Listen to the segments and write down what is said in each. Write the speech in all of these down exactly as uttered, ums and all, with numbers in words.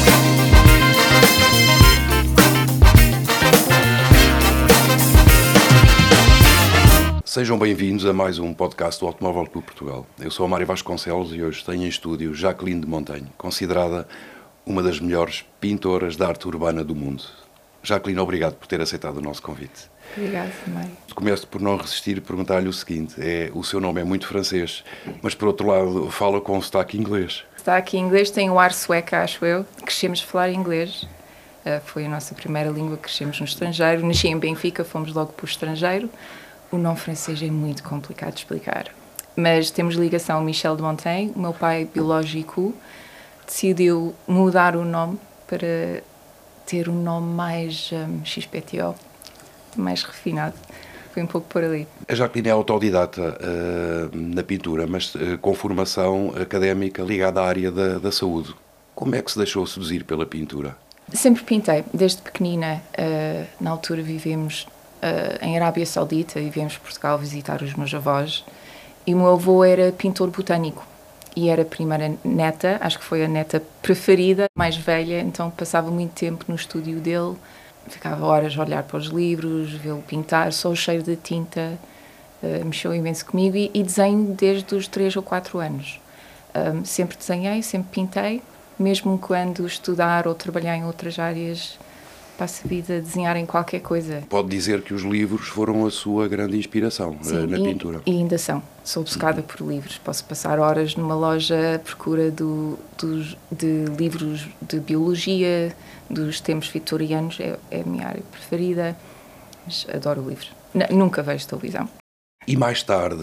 Sejam bem-vindos a mais um podcast do Automóvel Clube Portugal. Eu sou a Mário Vasconcelos e hoje tenho em estúdio Jacqueline de Monteiro, considerada uma das melhores pintoras da arte urbana do mundo. Jacqueline, obrigado por ter aceitado o nosso convite. Obrigada, Mário. Começo por não resistir e perguntar-lhe o seguinte: é, o seu nome é muito francês, mas por outro lado fala com sotaque inglês. Sotaque inglês tem o ar sueca, acho eu. Crescemos a falar inglês. Uh, foi a nossa primeira língua, crescemos no estrangeiro. Nasci em Benfica, fomos logo para o estrangeiro. O nome francês é muito complicado de explicar. Mas temos ligação ao Michel de Montaigne. O meu pai biológico decidiu mudar o nome para ter um nome mais um, X P T O, mais refinado. Foi um pouco por ali. A Jacqueline é autodidata uh, na pintura, mas uh, com formação académica ligada à área da, da saúde. Como é que se deixou seduzir pela pintura? Sempre pintei, desde pequenina. Uh, na altura vivemos uh, em Arábia Saudita e viemos a Portugal visitar os meus avós. E o meu avô era pintor botânico. E era a primeira neta, acho que foi a neta preferida, mais velha, então passava muito tempo no estúdio dele, ficava horas a olhar para os livros, vê-lo pintar, só o cheiro de tinta uh, mexeu imenso comigo e, e desenho desde os três ou quatro anos. Um, sempre desenhei, sempre pintei, mesmo quando estudar ou trabalhar em outras áreas, passo a vida a desenhar em qualquer coisa. Pode dizer que os livros foram a sua grande inspiração. Sim, na e, pintura. E ainda são. Sou obcecada uhum. por livros. Posso passar horas numa loja à procura do, dos, de livros de biologia, dos tempos vitorianos. É, é a minha área preferida. Mas adoro livros. N- nunca vejo televisão. E mais tarde,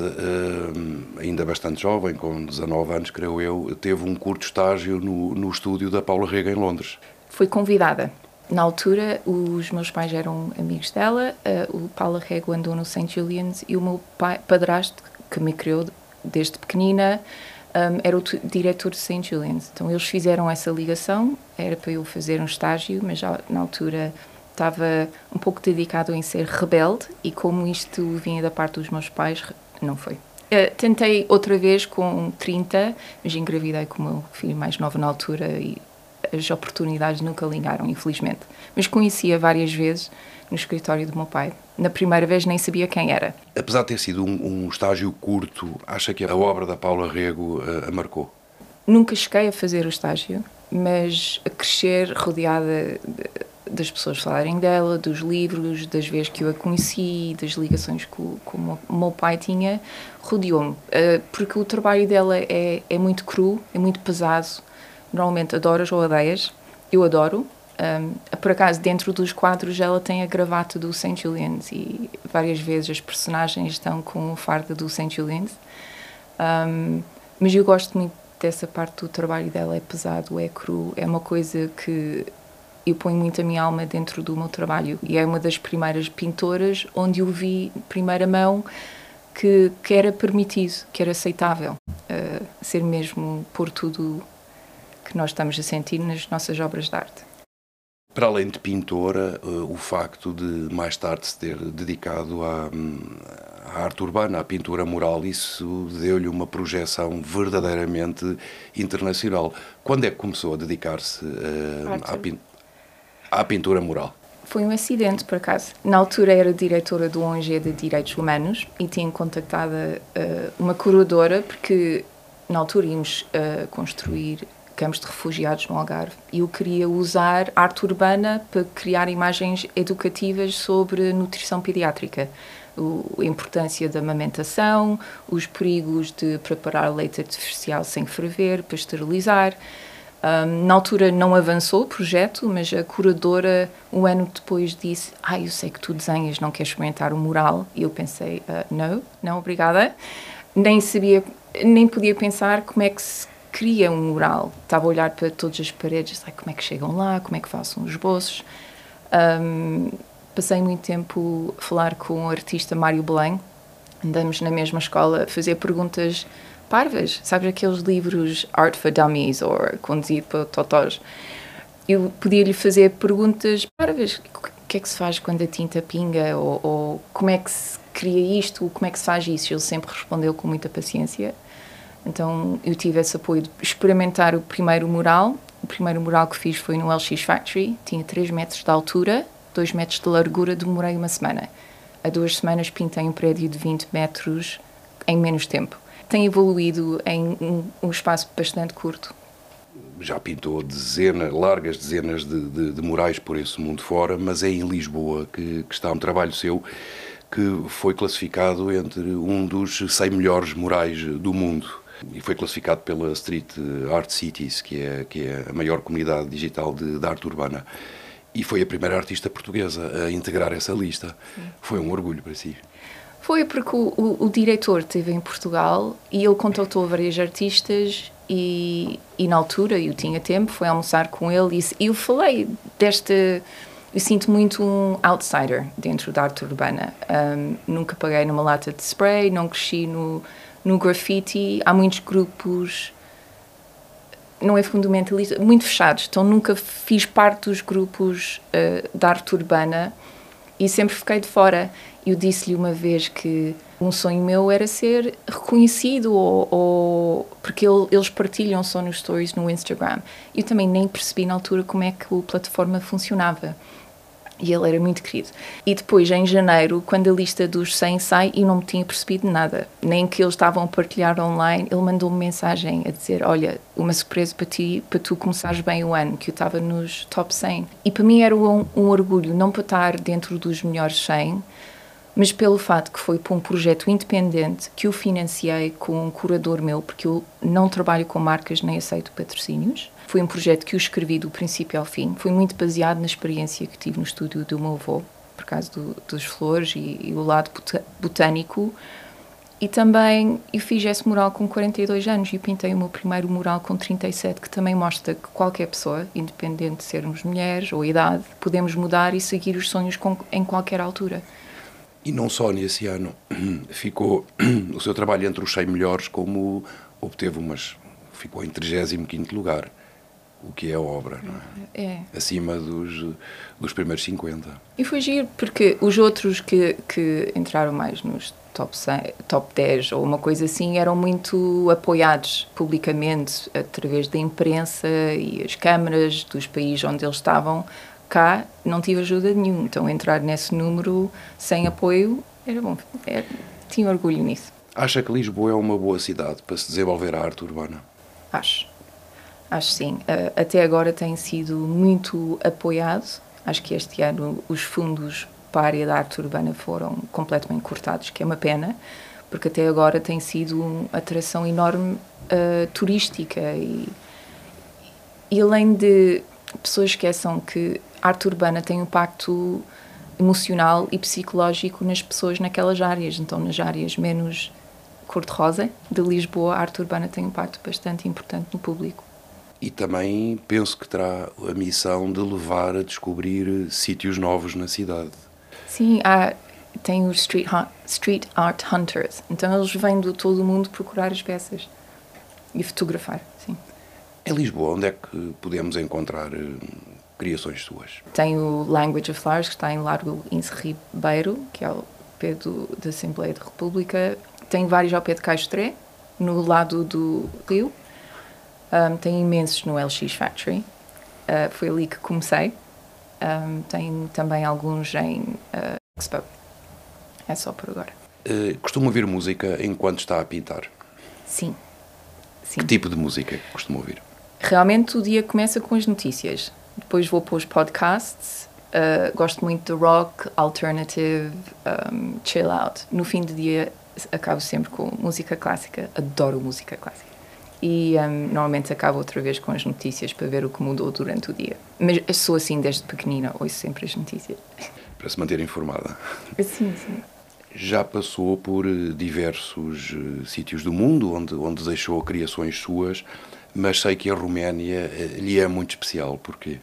ainda bastante jovem, com dezanove anos, creio eu, teve um curto estágio no, no estúdio da Paula Rego em Londres. Fui convidada. Na altura, os meus pais eram amigos dela, uh, o Paula Rego andou no Saint Julian's e o meu pai, padrasto, que me criou desde pequenina, um, era o t- diretor de Saint Julian's. Então, eles fizeram essa ligação, era para eu fazer um estágio, mas já na altura estava um pouco dedicado em ser rebelde e como isto vinha da parte dos meus pais, não foi. Uh, tentei outra vez com trinta, mas engravidei com o meu filho mais novo na altura e as oportunidades nunca ligaram, infelizmente. Mas conhecia várias vezes no escritório do meu pai. Na primeira vez nem sabia quem era. Apesar de ter sido um, um estágio curto, acha que a obra da Paula Rego uh, a marcou? Nunca cheguei a fazer o estágio, mas a crescer rodeada de, das pessoas falarem dela, dos livros, das vezes que eu a conheci, das ligações que o, que o meu pai tinha, rodeou-me. Uh, porque o trabalho dela é, é muito cru, é muito pesado. Normalmente adoras ou odeias. Eu adoro. Um, por acaso, dentro dos quadros, ela tem a gravata do Saint Julian's e várias vezes as personagens estão com a farda do Saint Julian's. Um, mas eu gosto muito dessa parte do trabalho dela. É pesado, é cru, é uma coisa que eu ponho muito a minha alma dentro do meu trabalho. E é uma das primeiras pintoras onde eu vi, de primeira mão, que, que era permitido, que era aceitável. Uh, ser mesmo pôr tudo que nós estamos a sentir nas nossas obras de arte. Para além de pintora, o facto de mais tarde se ter dedicado à, à arte urbana, à pintura mural, isso deu-lhe uma projeção verdadeiramente internacional. Quando é que começou a dedicar-se uh, à, pin- à pintura mural? Foi um acidente, por acaso. Na altura era diretora do O N G de Direitos Humanos e tinha contactado uh, uma curadora, porque na altura íamos uh, construir campos de refugiados no Algarve e eu queria usar arte urbana para criar imagens educativas sobre nutrição pediátrica, o, a importância da amamentação, os perigos de preparar leite artificial sem ferver, para esterilizar. Um, na altura não avançou o projeto, mas a curadora um ano depois disse: ah, eu sei que tu desenhas, não queres experimentar o mural? E eu pensei, uh, não, não, obrigada. Nem sabia, nem podia pensar como é que se cria um mural. Estava a olhar para todas as paredes, like, como é que chegam lá, como é que façam os esboços. Um, passei muito tempo a falar com o artista Mário Belém. Andamos na mesma escola a fazer perguntas parvas. Sabes aqueles livros Art for Dummies ou Conduzido para Totós? Eu podia-lhe fazer perguntas parvas. O que é que se faz quando a tinta pinga? Ou, ou como é que se cria isto? Como é que se faz isso? Ele sempre respondeu com muita paciência. Então eu tive esse apoio de experimentar o primeiro mural. O primeiro mural que fiz foi no L X Factory, tinha três metros de altura, dois metros de largura, demorei uma semana. Há duas semanas pintei um prédio de vinte metros em menos tempo. Tem evoluído em um, um espaço bastante curto. Já pintou dezenas, largas dezenas de, de, de murais por esse mundo fora, mas é em Lisboa que, que está um trabalho seu que foi classificado entre um dos cem melhores murais do mundo. E foi classificado pela Street Art Cities, que é, que é a maior comunidade digital de, de arte urbana. E foi a primeira artista portuguesa a integrar essa lista. Sim. Foi um orgulho para si. Foi porque o, o, o diretor esteve em Portugal e ele contactou vários artistas e, e na altura eu tinha tempo, foi almoçar com ele e eu falei desta... Eu sinto muito um outsider dentro da arte urbana. Um, nunca paguei numa lata de spray, não cresci no, no graffiti. Há muitos grupos, não é fundamentalista, muito fechados. Então nunca fiz parte dos grupos uh, da arte urbana e sempre fiquei de fora. Eu disse-lhe uma vez que um sonho meu era ser reconhecido ou, ou porque ele, eles partilham só nos stories no Instagram. Eu também nem percebi na altura como é que a plataforma funcionava. E ele era muito querido. E depois, em janeiro, quando a lista dos cem sai, eu não me tinha percebido nada. Nem que eles estavam a partilhar online, ele mandou-me mensagem a dizer, olha, uma surpresa para ti, para tu começares bem o ano, que eu estava nos top cem. E para mim era um, um orgulho, não para estar dentro dos melhores cem, mas pelo fato que foi para um projeto independente que eu financiei com um curador meu, porque eu não trabalho com marcas nem aceito patrocínios. Foi um projeto que eu escrevi do princípio ao fim. Foi muito baseado na experiência que tive no estúdio do meu avô, por causa do, das flores e, e o lado botânico. E também eu fiz esse mural com quarenta e dois anos e pintei o meu primeiro mural com trinta e sete, que também mostra que qualquer pessoa, independente de sermos mulheres ou idade, podemos mudar e seguir os sonhos com, em qualquer altura. E não só nesse ano ficou o seu trabalho entre os cem melhores, como obteve umas... ficou em trigésimo quinto lugar, o que é obra, não é? É. Acima dos, dos primeiros cinquenta. E foi giro, porque os outros que, que entraram mais nos top cem, top dez ou uma coisa assim, eram muito apoiados publicamente através da imprensa e as câmaras dos países onde eles estavam. Cá não tive ajuda nenhuma, então entrar nesse número sem apoio era bom, era, tinha orgulho nisso. Acha que Lisboa é uma boa cidade para se desenvolver a arte urbana? Acho, acho sim. Uh, até agora tem sido muito apoiado. Acho que este ano os fundos para a área da arte urbana foram completamente cortados, que é uma pena, porque até agora tem sido uma atração enorme uh, turística e, e além de pessoas esqueçam que a arte urbana tem um impacto emocional e psicológico nas pessoas naquelas áreas. Então, nas áreas menos cor-de-rosa de Lisboa, a arte urbana tem um impacto bastante importante no público. E também penso que terá a missão de levar a descobrir sítios novos na cidade. Sim, há, tem os street, street art hunters. Então, eles vêm de todo o mundo procurar as peças e fotografar, sim. Em Lisboa, onde é que podemos encontrar uh, criações suas? Tem o Language of Flowers, que está em Largo Ince Ribeiro, que é ao pé do, da Assembleia da República. Tem vários ao pé de Caixotré, no lado do Rio. Um, tem imensos no L X Factory. Uh, foi ali que comecei. Um, tem também alguns em uh, Expo. É só por agora. Uh, costuma ouvir música enquanto está a pintar? Sim. Sim. Que tipo de música costuma ouvir? Realmente o dia começa com as notícias. Depois vou para os podcasts. Uh, gosto muito de rock, alternative, um, chill out. No fim do dia acabo sempre com música clássica. Adoro música clássica. E um, normalmente acabo outra vez com as notícias para ver o que mudou durante o dia. Mas sou assim desde pequenina, ouço sempre as notícias. Para se manter informada. Sim, sim. Já passou por diversos uh, sítios do mundo onde, onde deixou criações suas, mas sei que a Roménia uh, lhe é muito especial. Porquê?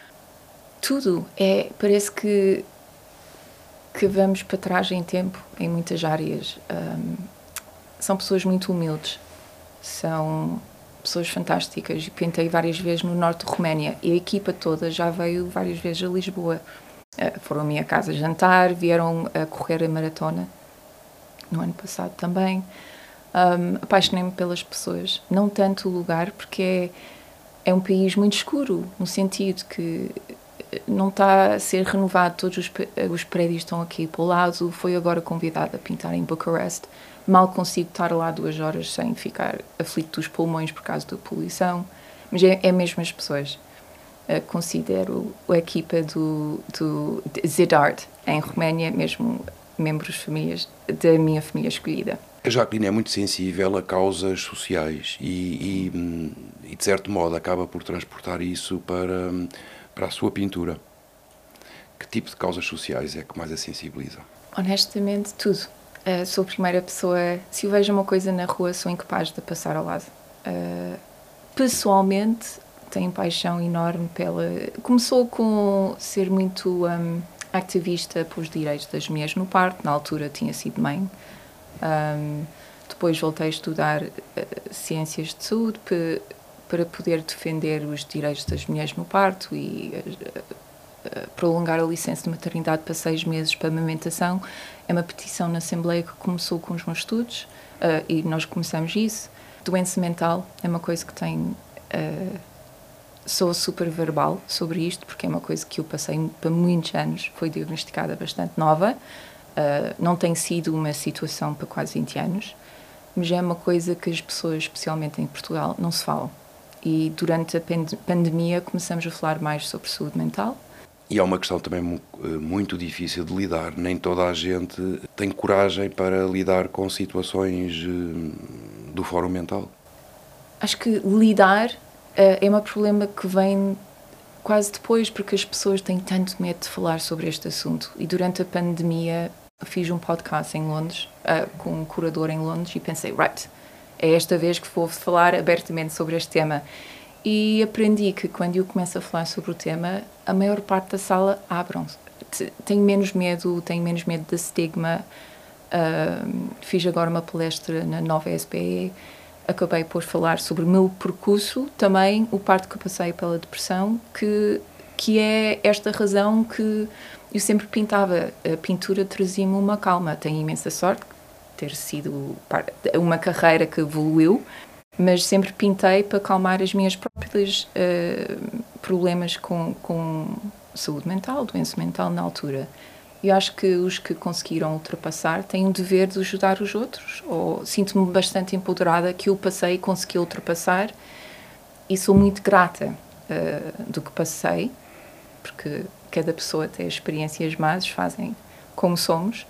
Tudo. É, parece que, que vamos para trás em tempo, em muitas áreas. Um, são pessoas muito humildes. São pessoas fantásticas. Pintei várias vezes no norte de Roménia e a equipa toda já veio várias vezes a Lisboa. Uh, foram à minha casa jantar, vieram a correr a maratona no ano passado também. Um, apaixonei-me pelas pessoas. Não tanto o lugar, porque é, é um país muito escuro, no sentido que não está a ser renovado, todos os, os prédios estão aqui para o lado. Foi agora convidada a pintar em Bucareste. Mal consigo estar lá duas horas sem ficar aflito dos pulmões por causa da poluição. Mas é, é mesmo as pessoas. Uh, considero a equipa do, do Zidard, em Roménia, mesmo membros de famílias, da minha família escolhida. A Jacqueline é muito sensível a causas sociais e, e, e, de certo modo, acaba por transportar isso para, para a sua pintura. Que tipo de causas sociais é que mais a sensibiliza? Honestamente, tudo. Uh, sou a primeira pessoa, se eu vejo uma coisa na rua, sou incapaz de passar ao lado. Uh, pessoalmente, tenho paixão enorme pela... Começou com ser muito um, ativista pelos direitos das mulheres no parto. Na altura tinha sido mãe. Um, depois voltei a estudar uh, ciências de saúde para, para poder defender os direitos das mulheres no parto e uh, uh, prolongar a licença de maternidade para seis meses para amamentação. É uma petição na Assembleia que começou com os meus estudos uh, e nós começamos isso. Doença mental é uma coisa que tem... Uh, sou super verbal sobre isto porque é uma coisa que eu passei para muitos anos. Foi diagnosticada bastante nova. Uh, não tem sido uma situação para quase vinte anos, mas é uma coisa que as pessoas, especialmente em Portugal, não se falam. E durante a pand- pandemia começamos a falar mais sobre saúde mental. E é uma questão também muito difícil de lidar. Nem toda a gente tem coragem para lidar com situações do fórum mental. Acho que lidar uh, é um problema que vem quase depois, porque as pessoas têm tanto medo de falar sobre este assunto. E durante a pandemia fiz um podcast em Londres, uh, com um curador em Londres, e pensei, right, é esta vez que vou falar abertamente sobre este tema. E aprendi que quando eu começo a falar sobre o tema, a maior parte da sala abram-se. Tenho menos medo, tenho menos medo de estigma. Uh, fiz agora uma palestra na Nova S B E, acabei por falar sobre o meu percurso, também o parto que eu passei pela depressão, que, que é esta razão que eu sempre pintava. A pintura trazia-me uma calma. Tenho imensa sorte de ter sido uma carreira que evoluiu, mas sempre pintei para acalmar as minhas próprias uh, problemas com, com saúde mental, doença mental na altura. Eu acho que os que conseguiram ultrapassar têm o dever de ajudar os outros. Ou sinto-me bastante empoderada que eu passei e consegui ultrapassar, e sou muito grata uh, do que passei, porque cada pessoa tem experiências más, fazem como somos,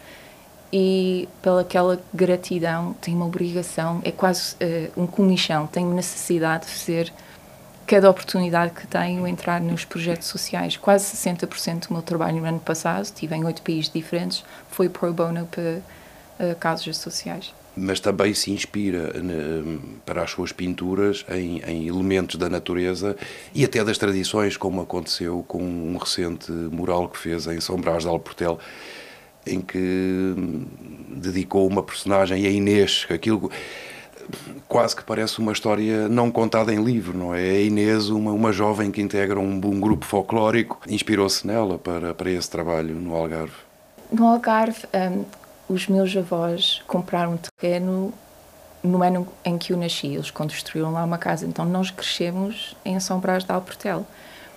e pelaquela gratidão tenho uma obrigação, é quase uh, um comichão, tenho necessidade de fazer cada oportunidade que tenho, entrar nos projetos sociais. Quase sessenta por cento do meu trabalho no ano passado, estive em oito países diferentes, foi pro bono para uh, causas sociais. Mas também se inspira ne, para as suas pinturas em, em elementos da natureza e até das tradições, como aconteceu com um recente mural que fez em São Brás de Alportel, em que dedicou uma personagem, a Inês, aquilo quase que parece uma história não contada em livro, não é? A Inês, uma, uma jovem que integra um, um grupo folclórico, inspirou-se nela para, para esse trabalho no Algarve. No Algarve, um, os meus avós compraram um terreno no ano em que eu nasci. Eles construíram lá uma casa, então nós crescemos em São Brás de Alportel.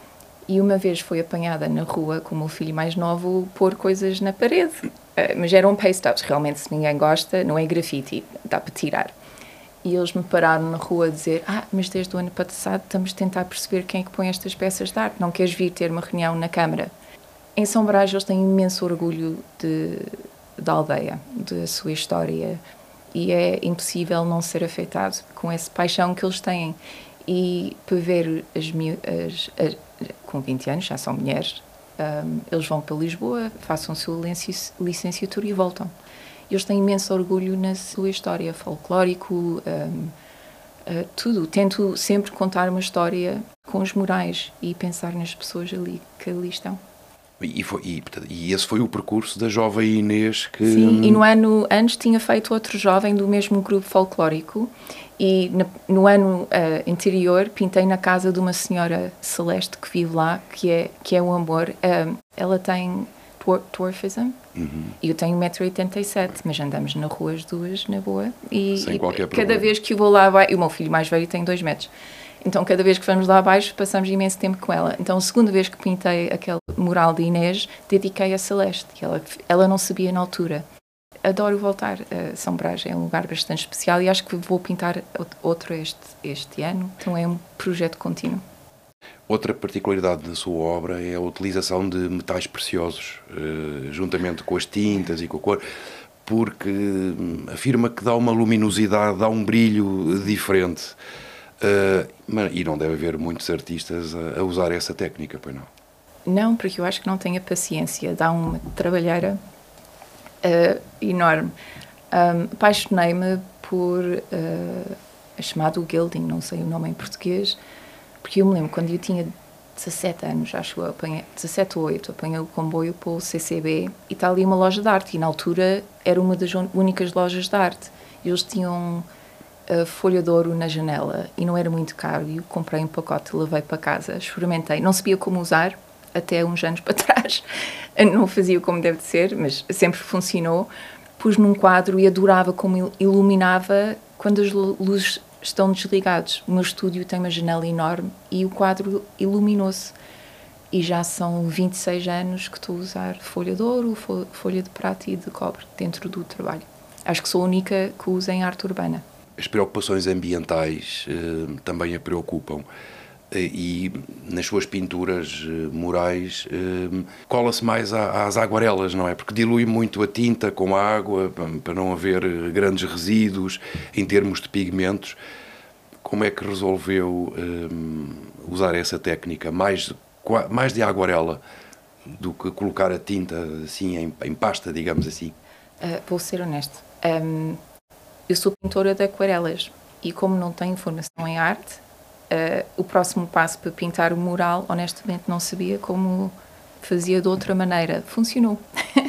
E uma vez foi apanhada na rua com o meu filho mais novo pôr coisas na parede. Uh, mas eram paste-ups, realmente se ninguém gosta, não é grafite, dá para tirar. E eles me pararam na rua a dizer, ah, mas desde o ano passado estamos a tentar perceber quem é que põe estas peças de arte, não queres vir ter uma reunião na Câmara? Em São Brás eles têm imenso orgulho de, da aldeia, da sua história, e é impossível não ser afetado com essa paixão que eles têm. E para ver as, as, as com vinte anos, já são mulheres, um, eles vão para Lisboa, façam a sua licenciatura e voltam. Eles têm imenso orgulho na sua história, folclórico, um, uh, tudo. Tento sempre contar uma história com os morais e pensar nas pessoas ali que ali estão. E, foi, e, e esse foi o percurso da jovem Inês que... Sim, e no ano antes tinha feito outro jovem do mesmo grupo folclórico, e no, no ano uh, anterior pintei na casa de uma senhora Celeste que vive lá, que é, que é um amor. Um, ela tem dwar- dwarfism, uhum. E eu tenho um metro e oitenta e sete, mas andamos na rua as duas, na boa. E, sem e qualquer cada problema. vez que eu vou lá, vai, e o meu filho mais velho tem dois metros. Então, cada vez que vamos lá abaixo, passamos imenso tempo com ela. Então, a segunda vez que pintei aquele mural de Inês, dediquei a Celeste, que ela, ela não sabia na altura. Adoro voltar a São Brás, é um lugar bastante especial e acho que vou pintar outro este, este ano. Então, é um projeto contínuo. Outra particularidade da sua obra é a utilização de metais preciosos, juntamente com as tintas e com a cor, porque afirma que dá uma luminosidade, dá um brilho diferente. E não deve haver muitos artistas a usar essa técnica, pois não? Não, porque eu acho que não tenho a paciência. Dá uma trabalheira uh, enorme. Um, apaixonei-me por uh, a chamada gilding, não sei o nome em português, porque eu me lembro quando eu tinha dezassete anos, acho eu, apanhei, dezassete ou oito, apanhei o comboio para o C C B e está ali uma loja de arte e na altura era uma das únicas lojas de arte. Eles tinham a folha de ouro na janela e não era muito caro e eu comprei um pacote, levei para casa, experimentei, não sabia como usar até uns anos para trás, não fazia como deve de ser, mas sempre funcionou. Pus num quadro e adorava como iluminava quando as luzes estão desligadas. O meu estúdio tem uma janela enorme e o quadro iluminou-se e já são vinte e seis anos que estou a usar folha de ouro, folha de prata e de cobre dentro do trabalho. Acho que sou a única que usa em arte urbana. As preocupações ambientais eh, também a preocupam eh, e nas suas pinturas eh, murais eh, cola-se mais a, às aguarelas, não é? Porque dilui muito a tinta com a água para não haver grandes resíduos em termos de pigmentos. Como é que resolveu eh, usar essa técnica mais, mais de aguarela do que colocar a tinta assim em, em pasta, digamos assim? Uh, vou ser honesto. Um... Eu sou pintora de aquarelas e como não tenho formação em arte, uh, o próximo passo para pintar o mural, honestamente não sabia como fazia de outra maneira. Funcionou.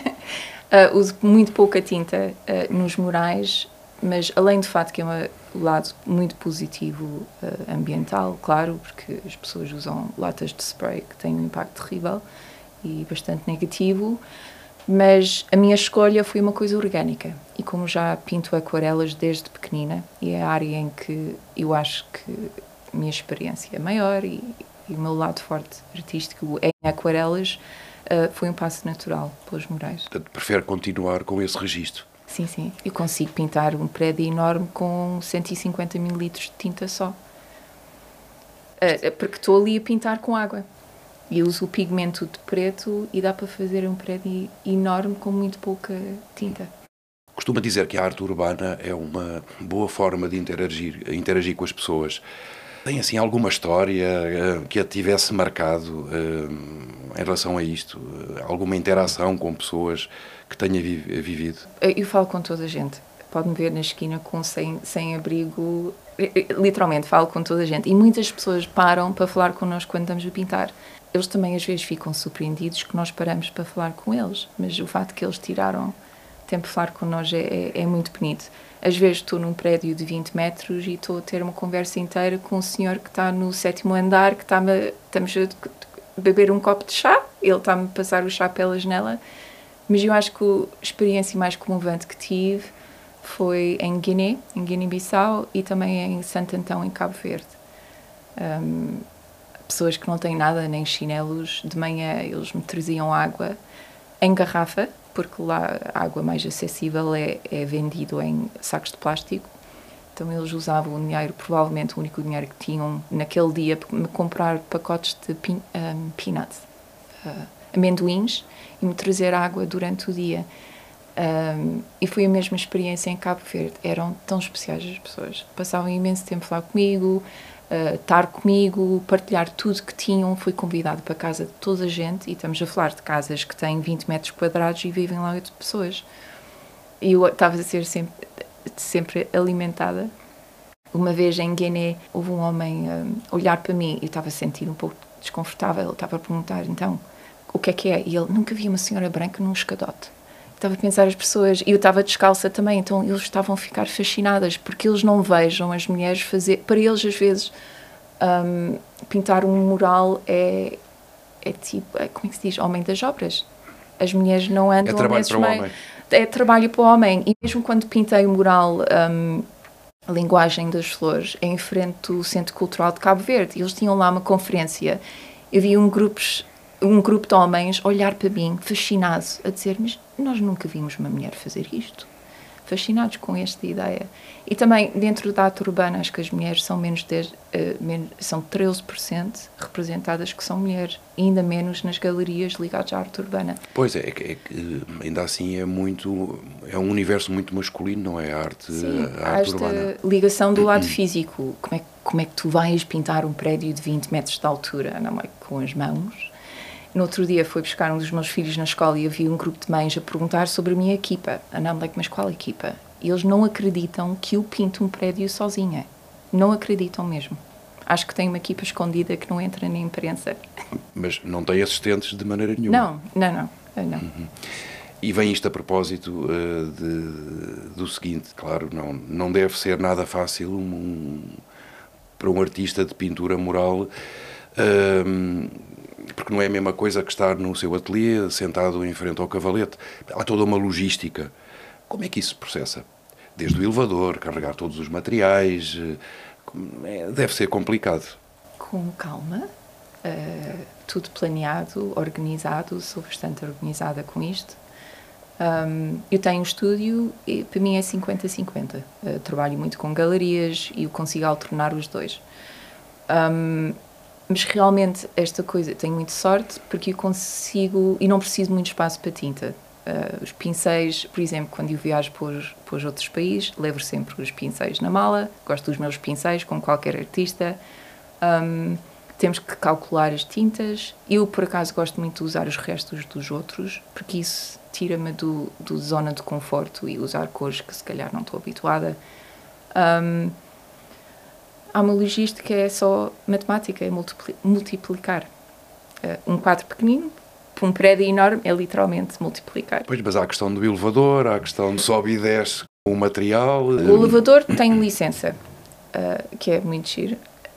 uh, uso muito pouca tinta uh, nos murais, mas além do fato que é um lado muito positivo uh, ambiental, claro, porque as pessoas usam latas de spray que têm um impacto terrível e bastante negativo, mas a minha escolha foi uma coisa orgânica e como já pinto aquarelas desde pequenina e é a área em que eu acho que a minha experiência é maior e, e o meu lado forte artístico em aquarelas, uh, foi um passo natural pelos murais. Portanto, prefere continuar com esse registro? Sim, sim. Eu consigo pintar um prédio enorme com cento e cinquenta mililitros de tinta só. Uh, porque estou ali a pintar com água. E uso o pigmento de preto e dá para fazer um prédio enorme com muito pouca tinta. Costuma dizer que a arte urbana é uma boa forma de interagir, interagir com as pessoas. Tem assim alguma história que a tivesse marcado uh, em relação a isto? Alguma interação com pessoas que tenha vi vivido? Eu falo com toda a gente. Pode-me ver na esquina com sem, sem abrigo. Literalmente falo com toda a gente. E muitas pessoas param para falar connosco quando estamos a pintar. Eles também às vezes ficam surpreendidos que nós paramos para falar com eles, mas o facto que eles tiraram tempo de falar connosco é, é, é muito bonito. Às vezes estou num prédio de vinte metros e estou a ter uma conversa inteira com um senhor que está no sétimo andar, que está estamos a beber um copo de chá, ele está-me a passar o chá pela janela, mas eu acho que a experiência mais comovente que tive foi em Guiné, em Guiné-Bissau e também em Santo Antão, em Cabo Verde. Um, pessoas que não têm nada, nem chinelos, de manhã eles me traziam água em garrafa, porque lá a água mais acessível é, é vendido em sacos de plástico. Então eles usavam o dinheiro, provavelmente o único dinheiro que tinham naquele dia, para me comprar pacotes de pin, um, peanuts, uh, amendoins, e me trazer água durante o dia. Um, e foi a mesma experiência em Cabo Verde. Eram tão especiais as pessoas. Passavam imenso tempo a falar comigo, Uh, estar comigo, partilhar tudo que tinham. Fui convidado para a casa de toda a gente e estamos a falar de casas que têm vinte metros quadrados e vivem lá oito pessoas. E eu estava a ser sempre, sempre alimentada. Uma vez em Guiné houve um homem um, olhar para mim e eu estava a sentir um pouco desconfortável. Ele estava a perguntar, então, o que é que é? E ele, nunca vi uma senhora branca num escadote. Estava a pensar as pessoas, e eu estava descalça também, então eles estavam a ficar fascinadas, porque eles não vejam as mulheres fazer, para eles às vezes um, pintar um mural é, é tipo, é, como é que se diz, homem das obras. As mulheres não andam... É trabalho para o homem. É trabalho para o homem, e mesmo quando pintei o mural um, a linguagem das flores, é em frente do Centro Cultural de Cabo Verde. Eles tinham lá uma conferência. Eu vi um grupo, um grupo de homens olhar para mim, fascinado, a dizer, mas nós nunca vimos uma mulher fazer isto. Fascinados com esta ideia. E também, dentro da arte urbana, acho que as mulheres são menos de, uh, menos, são treze por cento representadas que são mulheres, e ainda menos nas galerias ligadas à arte urbana. Pois é, é que, é que ainda assim é muito, é um universo muito masculino, não é? A arte, Sim, a arte esta urbana. ligação do lado físico. Como é, como é que tu vais pintar um prédio de vinte metros de altura? Não é com as mãos. No outro dia fui buscar um dos meus filhos na escola e havia um grupo de mães a perguntar sobre a minha equipa. And I'm like, mas qual equipa? E eles não acreditam que eu pinto um prédio sozinha. Não acreditam mesmo. Acho que tem uma equipa escondida que não entra na imprensa. Mas não tem assistentes de maneira nenhuma? Não, não, não. não. Uhum. E vem isto a propósito uh, de, do seguinte, claro, não, não deve ser nada fácil um, um, para um artista de pintura mural... Uh, porque não é a mesma coisa que estar no seu ateliê, sentado em frente ao cavalete. Há toda uma logística. Como é que isso se processa? Desde o elevador, carregar todos os materiais... É, deve ser complicado. Com calma, uh, tudo planeado, organizado, sou bastante organizada com isto. Um, eu tenho um estúdio e para mim é cinquenta a cinquenta. Uh, trabalho muito com galerias e eu consigo alternar os dois. Um, Mas realmente esta coisa, tenho muita sorte porque eu consigo, e não preciso muito espaço para tinta. Uh, os pincéis, por exemplo, quando eu viajo por, por outros países, levo sempre os pincéis na mala, gosto dos meus pincéis, como qualquer artista. Um, temos que calcular as tintas. Eu, por acaso, gosto muito de usar os restos dos outros, porque isso tira-me do, do zona de conforto e usar cores que se calhar não estou habituada. Um, Há uma logística que é só matemática, é multiplicar. Uh, um quadro pequenino, para um prédio enorme, é literalmente multiplicar. Pois, mas há a questão do elevador, há a questão de sobe e desce com o material... O elevador tem licença, uh, que é muito giro.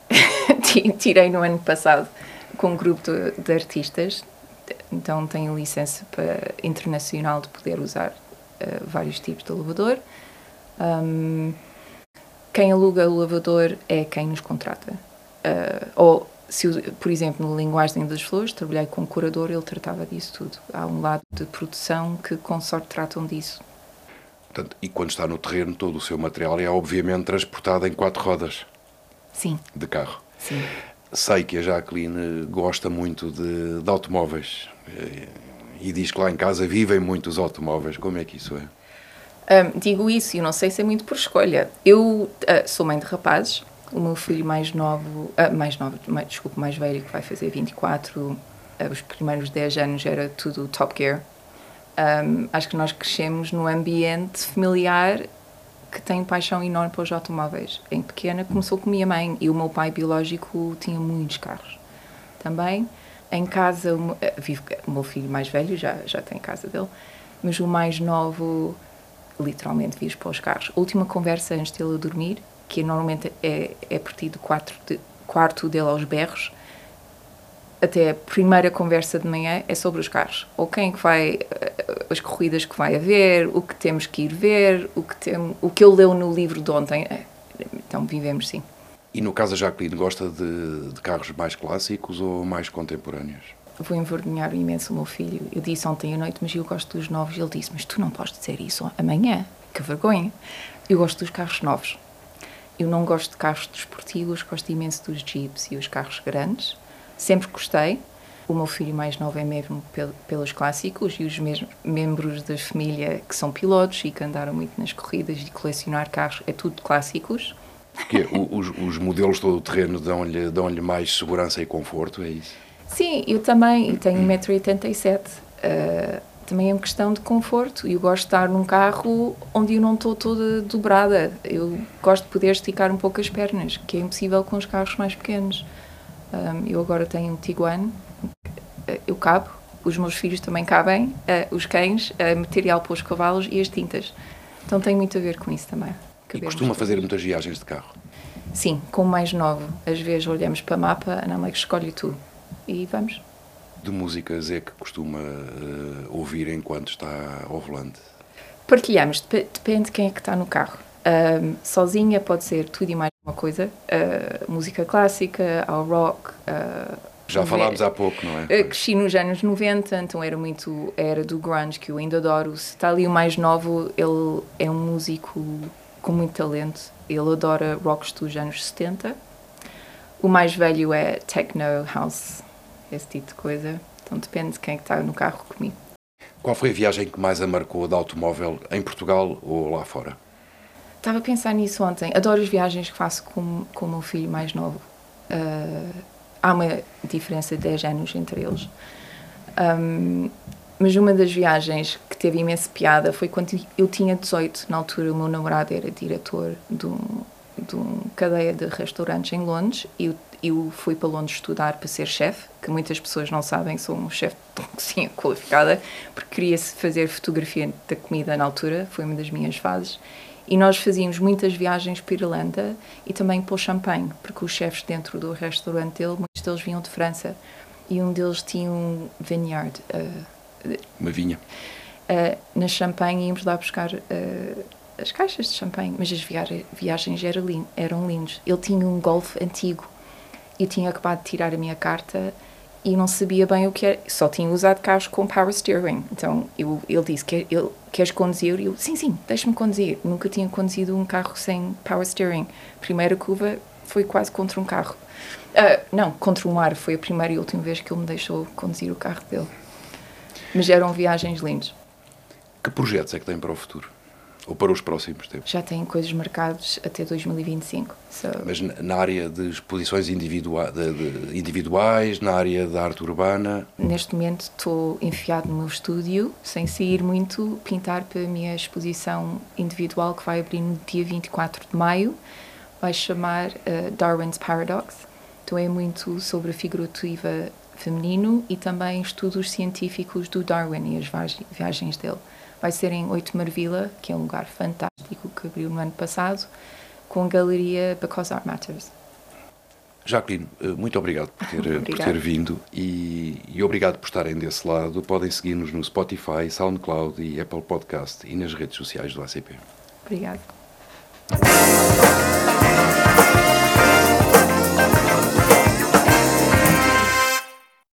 Tirei no ano passado com um grupo de, de artistas, então tenho licença para, internacional de poder usar uh, vários tipos de elevador. Um, Quem aluga o elevador é quem nos contrata. Uh, ou, se, por exemplo, na linguagem das flores, trabalhei com um curador, ele tratava disso tudo. Há um lado de produção que, com sorte, tratam disso. Portanto, e quando está no terreno, todo o seu material é, obviamente, transportado em quatro rodas. Sim. De carro. Sim. Sei que a Jacqueline gosta muito de, de automóveis. E diz que lá em casa vivem muitos automóveis. Como é que isso é? Um, digo isso e não sei se é muito por escolha. Eu uh, sou mãe de rapazes. O meu filho mais novo, uh, mais novo, mais, desculpe, mais velho, que vai fazer vinte e quatro, uh, os primeiros dez anos era tudo Top Gear. Um, acho que nós crescemos num ambiente familiar que tem paixão enorme pelos automóveis. Em pequena começou com a minha mãe e o meu pai biológico tinha muitos carros. Também em casa, o, uh, vivo, o meu filho mais velho já, já tem casa dele, mas o mais novo... literalmente vives para os carros. A última conversa antes dele dormir, que normalmente é, é a partir do quarto, de, quarto dele aos berros, até a primeira conversa de manhã é sobre os carros. Ou quem é que vai, as corridas que vai haver, o que temos que ir ver, o que, tem, o que ele leu no livro de ontem. Então vivemos sim. E no caso a Jacqueline gosta de, de carros mais clássicos ou mais contemporâneos? Vou envergonhar imenso o meu filho. Eu disse ontem à noite, mas eu gosto dos novos. Ele disse, mas tu não podes dizer isso amanhã. Que vergonha. Eu gosto dos carros novos. Eu não gosto de carros desportivos, gosto imenso dos jeeps e os carros grandes. Sempre gostei. O meu filho mais novo é mesmo pelos clássicos e os mesmos membros da família que são pilotos e que andaram muito nas corridas e colecionar carros, é tudo clássicos. Porque os, os modelos todo o terreno dão-lhe dão-lhe mais segurança e conforto, é isso? Sim, eu também, eu tenho um metro e oitenta e sete. Uh, também é uma questão de conforto. Eu gosto de estar num carro onde eu não estou toda dobrada. Eu gosto de poder esticar um pouco as pernas, que é impossível com os carros mais pequenos. Um, eu agora tenho um Tiguan, eu cabo, os meus filhos também cabem, uh, os cães, uh, material para os cavalos e as tintas. Então tem muito a ver com isso também. E costuma fazer muitas viagens de carro? Sim, com o mais novo. Às vezes olhamos para o mapa, não é que escolhe tu. E vamos. De músicas é que costuma uh, ouvir enquanto está ao volante? Partilhamos, dep- depende de quem é que está no carro. Um, sozinha pode ser tudo e mais uma coisa, uh, música clássica, ao rock. Uh, Já falámos há pouco, não é? Uh, cresci nos anos noventa, então era muito, era do grunge, que eu ainda adoro. Se está ali o mais novo, ele é um músico com muito talento, ele adora rocks dos anos setenta. O mais velho é techno, house, esse tipo de coisa, então depende de quem é que está no carro comigo. Qual foi a viagem que mais a marcou de automóvel, em Portugal ou lá fora? Estava a pensar nisso ontem. Adoro as viagens que faço com, com o meu filho mais novo. Uh, há uma diferença de dez anos entre eles. Um, mas uma das viagens que teve imensa piada foi quando eu tinha dezoito. Na altura, o meu namorado era diretor de, um, de uma cadeia de restaurantes em Londres. E eu, eu fui para Londres estudar para ser chefe, que muitas pessoas não sabem, sou um chefe de cozinha qualificada, porque queria fazer fotografia da comida na altura. Foi uma das minhas fases. E nós fazíamos muitas viagens para a Irlanda e também para o Champagne, porque os chefes dentro do restaurante dele, muitos deles vinham de França. E um deles tinha um vineyard. Uh, Uma vinha. Uh, na Champagne íamos lá buscar uh, as caixas de champanhe, mas as via viagens eram, lin eram lindas. Ele tinha um Golf antigo. Eu tinha acabado de tirar a minha carta e não sabia bem o que era. Só tinha usado carros com power steering. Então eu, ele disse, que ele, queres conduzir? E eu, sim, sim, deixa-me conduzir. Nunca tinha conduzido um carro sem power steering. Primeira curva foi quase contra um carro. Uh, não, contra um ar. Foi a primeira e última vez que ele me deixou conduzir o carro dele. Mas eram viagens lindas. Que projetos é que tem para o futuro? Ou para os próximos tempos? Já tenho coisas marcadas até dois mil e vinte e cinco. So... Mas na área de exposições individua de, de individuais, na área da arte urbana? Neste momento estou enfiado no meu estúdio, sem sair muito, pintar para a minha exposição individual que vai abrir no dia vinte e quatro de maio. Vai chamar uh, Darwin's Paradox. Então é muito sobre a figurativa feminino e também estudos científicos do Darwin e as viagens dele. Vai ser em Oito Marvila, que é um lugar fantástico que abriu no ano passado, com a galeria Because Art Matters. Jacqueline, muito obrigado por ter, por ter vindo e, e obrigado por estarem desse lado. Podem seguir-nos no Spotify, SoundCloud e Apple Podcast e nas redes sociais do A C P. Obrigada.